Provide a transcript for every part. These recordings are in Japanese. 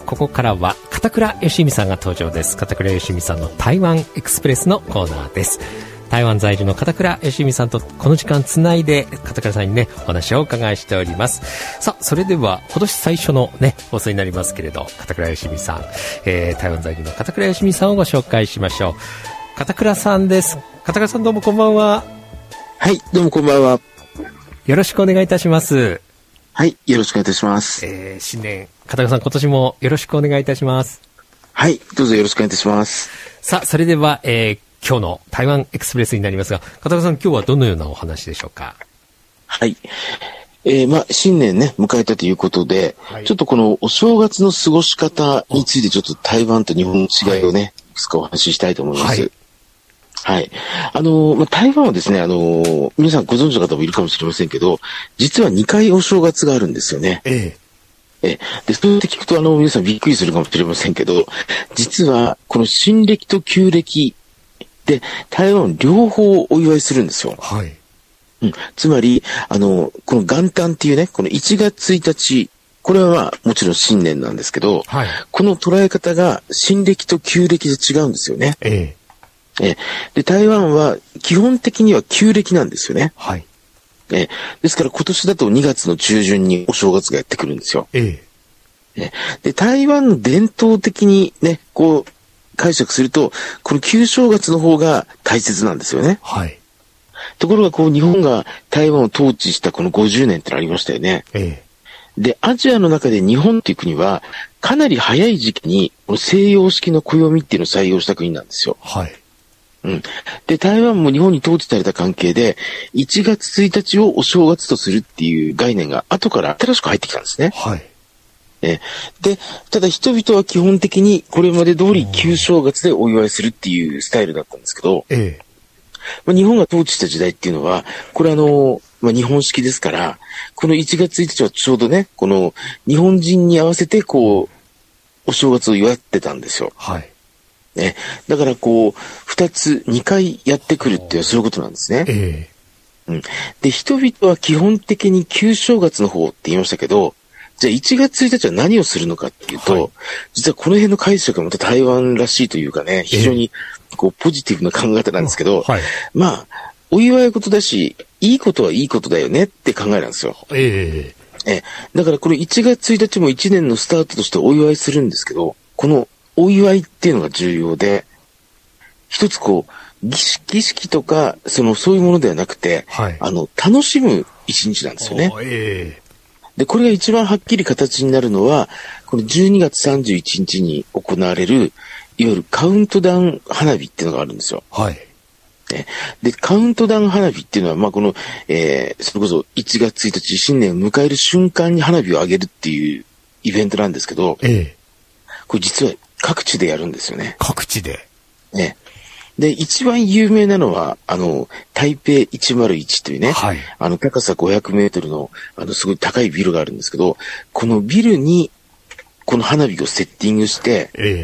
ここからは片倉義美さんが登場です。片倉義美さんの台湾エクスプレスのコーナーです。台湾在住の片倉義美さんとこの時間つないで片倉さんにねお話をお伺いしております。さあ、それでは今年最初のね放送になりますけれど、片倉義美さん、台湾在住の片倉義美さんをご紹介しましょう。片倉さんです。片倉さん、どうもこんばんは。 はい、どうもこんばんは。 よろしくお願いいたします。 はい、よろしくお願いいたします。 新年、片倉さん今年もよろしくお願いいたします。 はい、どうぞよろしくお願いいたします。 さあ、それでは、今日の台湾エクスプレスになりますが、片倉さん、今日はどのようなお話でしょうか。 はい。新年ね、迎えたということで、はい、ちょっとこのお正月の過ごし方についてちょっと台湾と日本の違いをね、いくつかお話ししたいと思います。はい。台湾はですね、皆さんご存知の方もいるかもしれませんけど、実は2回お正月があるんですよね。で、そうやって聞くと皆さんびっくりするかもしれませんけど、実はこの新暦と旧暦で台湾両方お祝いするんですよ。はい。つまり、この元旦っていうね、この1月1日、これはもちろん新年なんですけど、はい、この捉え方が新暦と旧暦で違うんですよね。で、台湾は基本的には旧暦なんですよね。はい。ですから今年だと2月の中旬にお正月がやってくるんですよ。で、台湾の伝統的にね、こう解釈すると、この旧正月の方が大切なんですよね。はい。ところがこう日本が台湾を統治したこの50年ってのありましたよね。で、アジアの中で日本っていう国はかなり早い時期にこの西洋式の暦っていうのを採用した国なんですよ。はい。で、台湾も日本に統治された関係で、1月1日をお正月とするっていう概念が後から新しく入ってきたんですね。はい。で、ただ人々は基本的にこれまで通り旧正月でお祝いするっていうスタイルだったんですけど、日本が統治した時代っていうのは、これ日本式ですから、この1月1日はちょうどね、この日本人に合わせてこう、お正月を祝ってたんですよ。はい。だからこう、2回やってくるっていうそういうことなんですね。で、人々は基本的に旧正月の方って言いましたけど、じゃあ1月1日は何をするのかっていうと、はい、実はこの辺の解釈がまた台湾らしいというかね、非常にこうポジティブな考え方なんですけど、はい、お祝い事だし、いいことはいいことだよねって考えなんですよ。だからこの1月1日も1年のスタートとしてお祝いするんですけど、このお祝いっていうのが重要で、一つこう、儀式とか、そういうものではなくて、はい、楽しむ一日なんですよね。で、これが一番はっきり形になるのは、この12月31日に行われる、いわゆるカウントダウン花火っていうのがあるんですよ。はい。で、カウントダウン花火っていうのは、この、それこそ1月1日新年を迎える瞬間に花火を上げるっていうイベントなんですけど、これ実は各地でやるんですよね。 各地で。 で、一番有名なのは、台北101というね、はい、高さ500メートルの、すごい高いビルがあるんですけど、このビルに、この花火をセッティングして、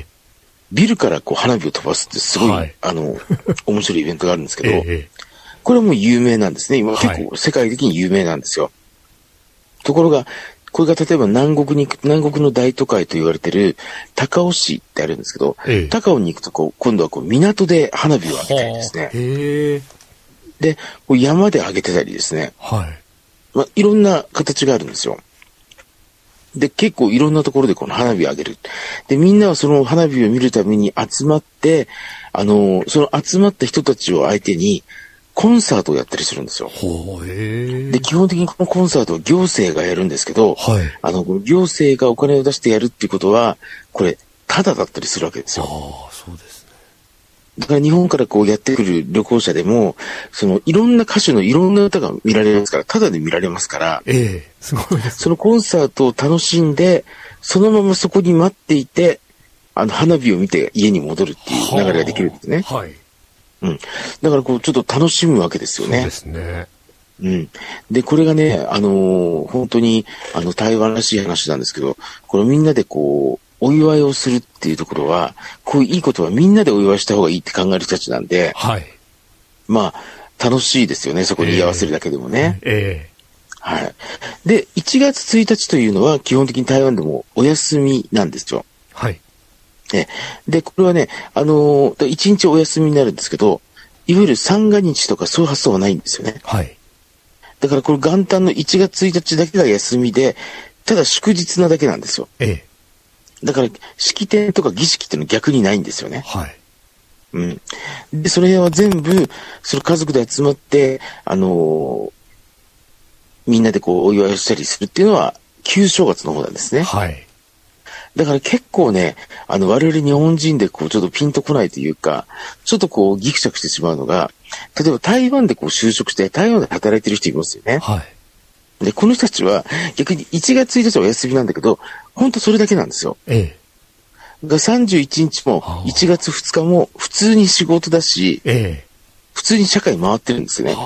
ビルからこう花火を飛ばすってすごい、はい、面白いイベントがあるんですけど、これはもう有名なんですね。今結構世界的に有名なんですよ。ところが、これが例えば南国の大都会と言われてる高雄市ってあるんですけど、高雄に行くと今度は港で花火を上げたりですね。で、山で上げてたりですね。はい。いろんな形があるんですよ。で、結構いろんなところでこの花火を上げる。で、みんなはその花火を見るために集まって、その集まった人たちを相手に、コンサートをやったりするんですよ。で、基本的にこのコンサートは行政がやるんですけど、はい、行政がお金を出してやるっていうことは、これ、タダだったりするわけですよ。 そうですね。 だから日本からこうやってくる旅行者でも、いろんな歌手のいろんな歌が見られますから、タダで見られますから、 すごいですね。 そのコンサートを楽しんで、そのままそこに待っていて、花火を見て家に戻るっていう流れができるんですね。はい。だからこうちょっと楽しむわけですよね。 そうですね。 で、これがね、本当に、台湾らしい話なんですけど、これみんなでこう、お祝いをするっていうところは、こういういいことはみんなでお祝いした方がいいって考える人たちなんで、はい。楽しいですよね、そこに居合わせるだけでもね。はい。で、1月1日というのは基本的に台湾でもお休みなんですよ。 はい。 で、これはね、1日お休みになるんですけど、いわゆる三が日とかそういう発想はないんですよね。 はい。 だからこれ元旦の1月1日だけが休みで、ただ祝日なだけなんですよ。だから式典とか儀式っていうのは逆にないんですよね。 はい。 うん。で、それは全部、その家族で集まって、みんなでこうお祝いをしたりするっていうのは、旧正月の方なんですね。 はい。 だから結構ね、我々日本人でこうちょっとピンとこないというか、ちょっとこうギクシャクしてしまうのが、例えば台湾でこう就職して台湾で働いてる人いますよね。 はい。 で、この人たちは逆に1月1日はお休みなんだけど、本当それだけなんですよ。が31日も1月2日も普通に仕事だし、普通に社会回ってるんですよね。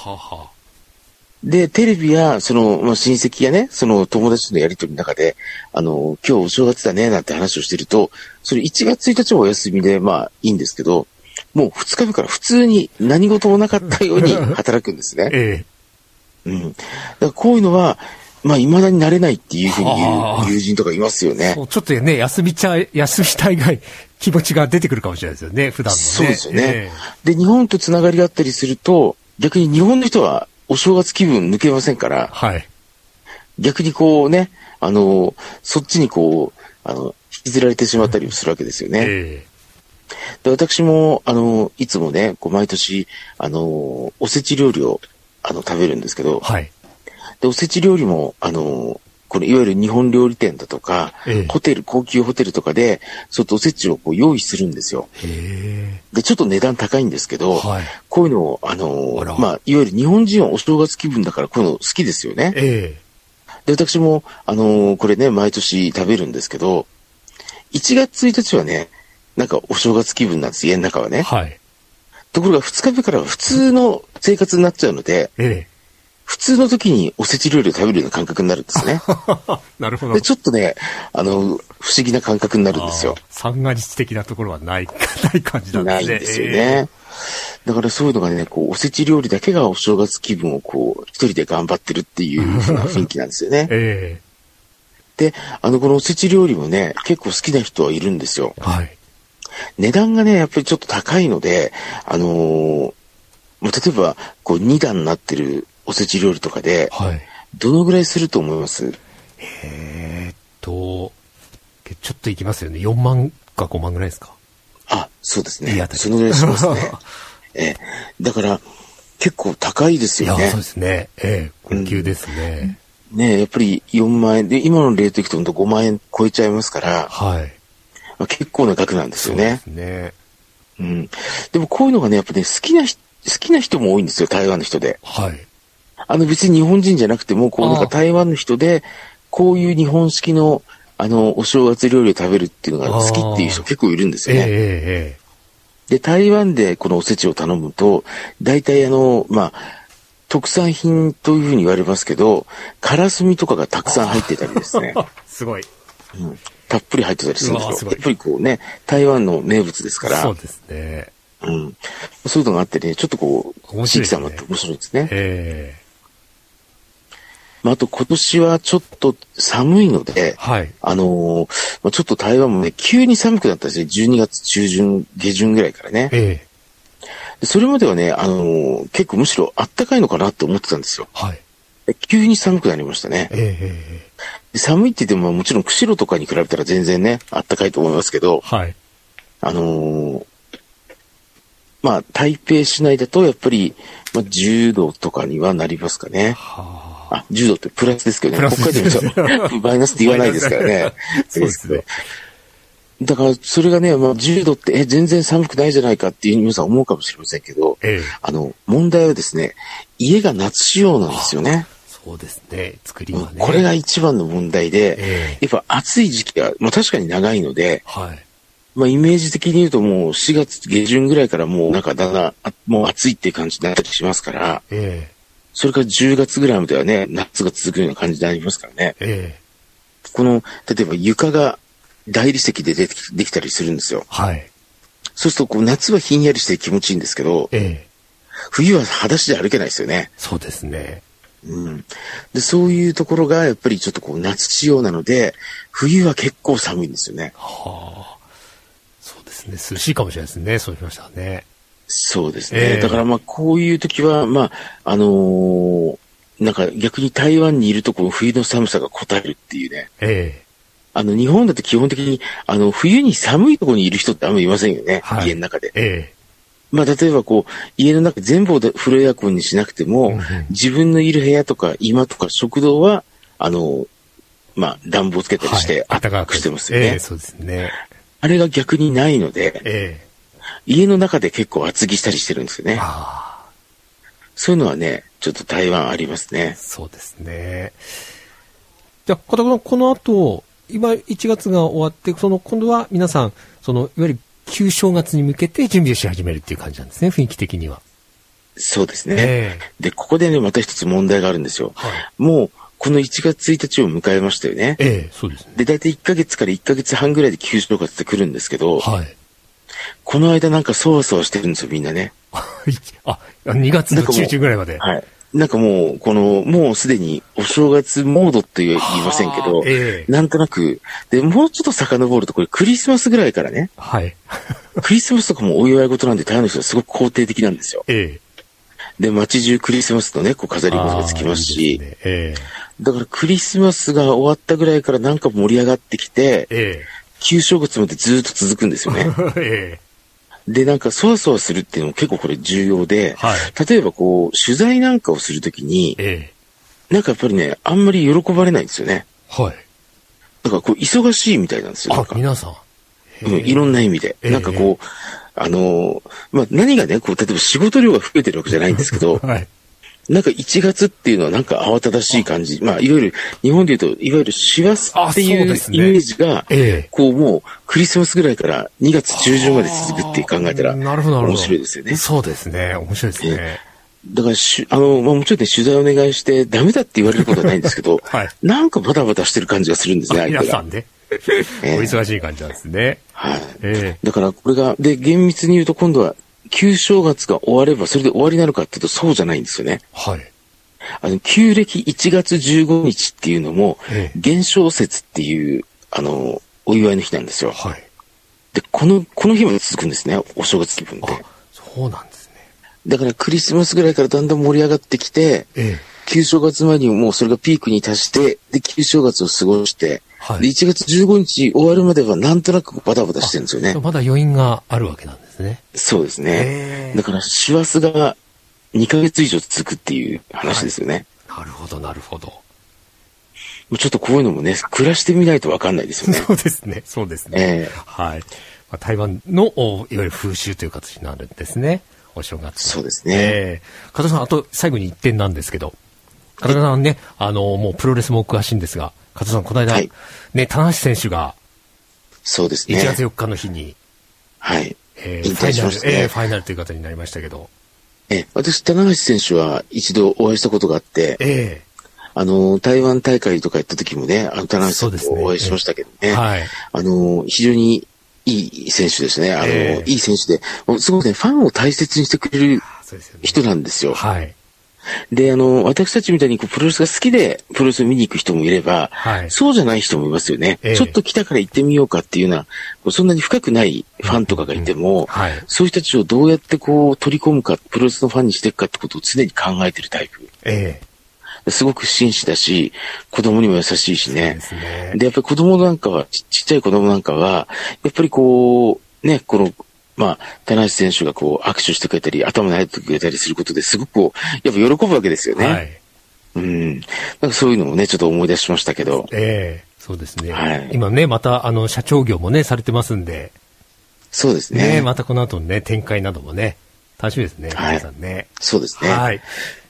で、テレビや、親戚やね、その友達とのやりとりの中で、今日お正月だね、なんて話をしてると、それ1月1日はお休みで、まあいいんですけど、もう2日目から普通に何事もなかったように働くんですね。うん。だからこういうのは、まあ未だになれないっていうふうに言う友人とかいますよね。 ちょっとね、休みたいがい気持ちが出てくるかもしれないですよね、普段のね。 そうですよね。で、日本とつながりがあったりすると、逆に日本の人は、お正月気分抜けませんから、 はい。 逆にこうね、そっちにこう、引きずられてしまったりもするわけですよね。で、私も、いつもね、こう毎年、おせち料理を、食べるんですけど、 はい。 で、おせち料理も、これ、いわゆる日本料理店だとか、高級ホテルとかで、ちょっとおせちをこう用意するんですよ。で、ちょっと値段高いんですけど、はい、こういうのを、まあ、いわゆる日本人はお正月気分だからこういうの好きですよね。で、私も、これね、毎年食べるんですけど、1月1日はね、なんかお正月気分なんです、家の中はね。はい。ところが2日目からは普通の生活になっちゃうので、普通の時におせち料理を食べるような感覚になるんですね。 なるほど。 で、ちょっとね、不思議な感覚になるんですよ。 三が日的なところはない感じなんですね。 ないんですよね。だからそういうのがね、こう、おせち料理だけがお正月気分をこう、一人で頑張ってるっていう風な雰囲気なんですよね。で、このおせち料理もね、結構好きな人はいるんですよ。はい。値段がね、やっぱりちょっと高いので、例えば、こう、2段になってるおせち料理とかで、はい、どのぐらいすると思います？ ちょっといきますよね。4万か5万ぐらいですか？ あ、そうですね。そのぐらいしますね。だから、結構高いですよね。 いや、そうですね。高級ですね。 ね、やっぱり4万円で、今のレートいくとほんと5万円超えちゃいますから、はい。まあ、結構な額なんですよね。 そうですね。 うん。でもこういうのがね、やっぱね、好きな人も多いんですよ、台湾の人で。はい。別に日本人じゃなくても、こうなんか台湾の人で、こういう日本式の、お正月料理を食べるっていうのが好きっていう人結構いるんですよね。で、台湾でこのおせちを頼むと、大体まあ、特産品というふうに言われますけど、カラスミとかがたくさん入ってたりですね。 すごい。 うん。たっぷり入ってたりするんですよ。やっぱりこうね、台湾の名物ですから。 そうですね。 うん。そういうのがあってね、ちょっとこう、地域差もあって面白いですね。まあ、あと今年はちょっと寒いので、はい。ちょっと台湾もね、急に寒くなったんですね。12月中旬、下旬ぐらいからね。それまではね、結構むしろ暖かいのかなって思ってたんですよ。はい。急に寒くなりましたね。寒いって言ってももちろん釧路とかに比べたら全然ね、暖かいと思いますけど、はい。まあ、台北市内だとやっぱり、まあ、10度とかにはなりますかね。10度ってプラスですけどね。北海道の人はマイナスって言わないですからね。 そうですね。 だから、それがね、まあ、10度って、全然寒くないじゃないかっていう皆さん思うかもしれませんけど、問題はですね、家が夏仕様なんですよね。 そうですね。作りはね。 これが一番の問題で、やっぱ暑い時期が、まあ、確かに長いので、はい。まあ、イメージ的に言うともう4月下旬ぐらいからもうなんかもう暑いっていう感じになったりしますから、それから10月ぐらいまではね、夏が続くような感じになりますからね。この、例えば床が大理石でできたりするんですよ。はい。そうするとこう夏はひんやりして気持ちいいんですけど、冬は裸足で歩けないですよね。 そうですね。 で、そういうところがやっぱりちょっとこう夏仕様なので、冬は結構寒いんですよね。 はあ。そうですね。涼しいかもしれないですね。そうしましたらね。 そうですね。だからまあこういう時は、まあ、なんか逆に台湾にいるとこの冬の寒さが応えるっていうね。日本だと基本的に、冬に寒いところにいる人ってあんまりいませんよね。家の中で。まあ、例えばこう、家の中全部をフルエアコンにしなくても、自分のいる部屋とか居間とか食堂は、まあ、暖房つけたりして暖かくしてますよね。 そうですね。 あれが逆にないので、家の中で結構厚着したりしてるんですよね。そういうのはね、ちょっと台湾ありますね。 そうですね。じゃあ、片倉さん、この後、今1月が終わって、今度は皆さん、いわゆる旧正月に向けて準備をし始めるっていう感じなんですね、雰囲気的には。 そうですね。で、ここでね、また一つ問題があるんですよ。もう、この1月1日を迎えましたよね。 そうですね。 で、だいたい1ヶ月から1ヶ月半ぐらいで旧正月って来るんですけど、この間なんかそわそわしてるんですよ、みんなね。 2月の中旬ぐらいまで。 なんかもう、もうすでにお正月モードって言いませんけど、なんとなく、で、もうちょっと遡るとこれクリスマスぐらいからね、クリスマスとかもお祝い事なんで台湾の人はすごく肯定的なんですよ。で、街中クリスマスのね、こう飾り事がつきますし、だからクリスマスが終わったぐらいからなんか盛り上がってきて、旧正月までずっと続くんですよね。で、なんか、そわそわするっていうのも結構これ重要で、例えばこう、取材なんかをするときに、なんかやっぱりね、あんまり喜ばれないんですよね。だからこう、忙しいみたいなんですよ。 皆さん。 いろんな意味で。なんかこう、まあ、何がね、こう、例えば仕事量が増えてるわけじゃないんですけど、なんか1月っていうのはなんか慌ただしい感じ。まあ、いわゆる、日本で言うと、いわゆる師走っていうイメージが、こうもうクリスマスぐらいから2月中旬まで続くって考えたら、面白いですよね。 そうですね。面白いですね。 だからまあ、もちろんね、取材お願いしてダメだって言われることはないんですけど、なんかバタバタしてる感じがするんですね、 皆さんね。お忙しい感じなんですね。 だからこれが、で、厳密に言うと今度は、旧正月が終わればそれで終わりなのかっていうとそうじゃないんですよね。旧暦1月15日っていうのも、元宵節っていう、お祝いの日なんですよ。で、この日まで続くんですね、お正月気分で。 そうなんですね。 だからクリスマスぐらいからだんだん盛り上がってきて、旧正月前にもうそれがピークに達して、で、旧正月を過ごして、で、1月15日終わるまではなんとなくバタバタしてるんですよね。 まだ余韻があるわけなんですね。 そうですね。だから、師走が2ヶ月以上続くっていう話ですよね。 なるほど、なるほど。 ちょっとこういうのもね、暮らしてみないと分かんないですよね。 そうですね、そうですね。台湾の、いわゆる風習という形になるんですね。お正月。 そうですね。 加藤さん、あと最後に1点なんですけど、加藤さんね、もうプロレスもお詳しいんですが、加藤さん、この間、ね、棚橋選手が、 そうですね。 1月4日の日に、 引退しましたね。 ファイナルという方になりましたけど。 私、棚橋選手は一度お会いしたことがあって、台湾大会とかやった時もね、棚橋さんとお会いしましたけどね。非常にいい選手ですね。いい選手で、すごくね、ファンを大切にしてくれる人なんですよ。で、私たちみたいにプロレスが好きでプロレスを見に行く人もいれば、そうじゃない人もいますよね。ちょっと来たから行ってみようかっていうような、そんなに深くないファンとかがいても、そういう人たちをどうやってこう取り込むか、プロレスのファンにしていくかってことを常に考えてるタイプ。すごく真摯だし、子供にも優しいしね。で、やっぱり子供なんかは、ちっちゃい子供なんかは、やっぱりこう、ね、まあ、棚橋選手がこう握手してくれたり、頭撫でてくれたりすることですごくこう、やっぱ喜ぶわけですよね。なんかそういうのもね、ちょっと思い出しましたけど。 そうですね。今ね、また社長業もね、されてますんで。 そうですね。 またこの後のね、展開などもね、楽しみですね、皆さんね。 そうですね。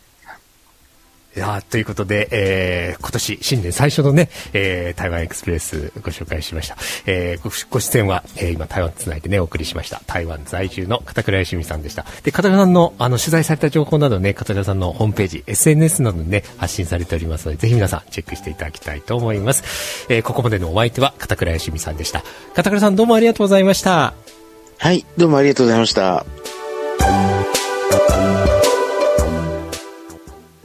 ということで、今年新年最初のね、台湾エクスプレスご紹介しました。ご出演は、今台湾つないでね、お送りしました。台湾在住の片倉芳美さんでした。で、片倉さんの取材された情報などね、片倉さんのホームページ、SNS などにね、発信されておりますので、ぜひ皆さんチェックしていただきたいと思います。ここまでのお相手は片倉芳美さんでした。片倉さんどうもありがとうございました。 はい、どうもありがとうございました。